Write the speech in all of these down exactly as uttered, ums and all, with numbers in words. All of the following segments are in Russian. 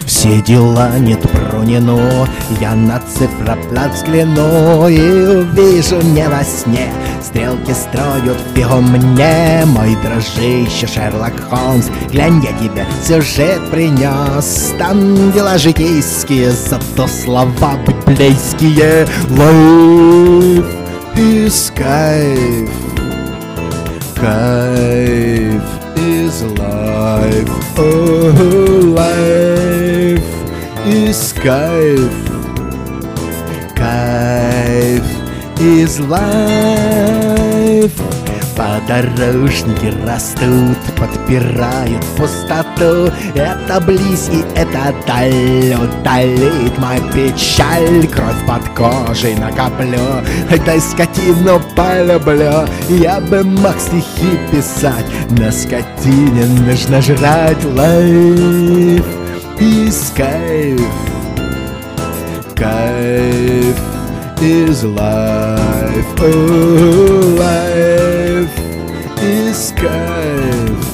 Все дела нет Пронину. Я на циферблат взгляну и увижу не во сне. Стрелки строят фигу мне, мой дружище Шерлок Холмс. Глянь, я тебе сюжет принес. Там дела житейские, зато слова библейские. Life is кайф, кайф is life, oh, life is кайф, кайф is life. Подорожники растут, подпирают пустоту. Это близь и это даль, удалит мою печаль. Кровь под кожей накоплю, дай скотину полюблю. Я бы мог стихи писать, на скотине нужно жрать. Life is кайф, кайф is life, oh, life is кайф,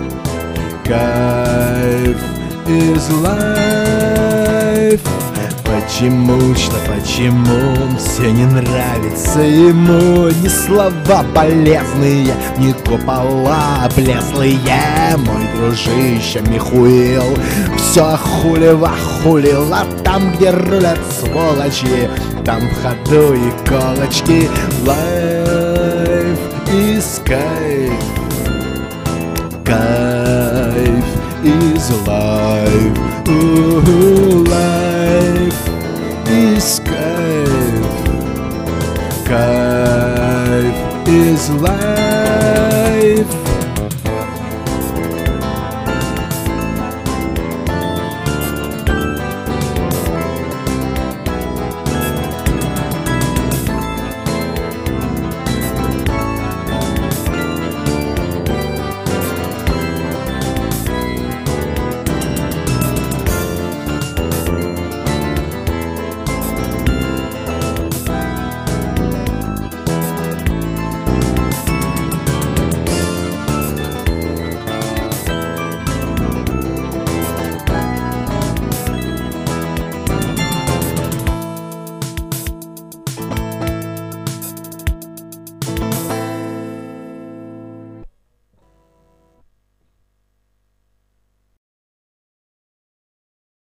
кайф is life. Почему, что почему все не нравится ему? Ни слова полезные, ни купола облезлые. Мой дружище Михуил все хулева хулил, а там, где рулят сволочи, там в ходу иголочки. Life is кайф, кайф is life, ooh.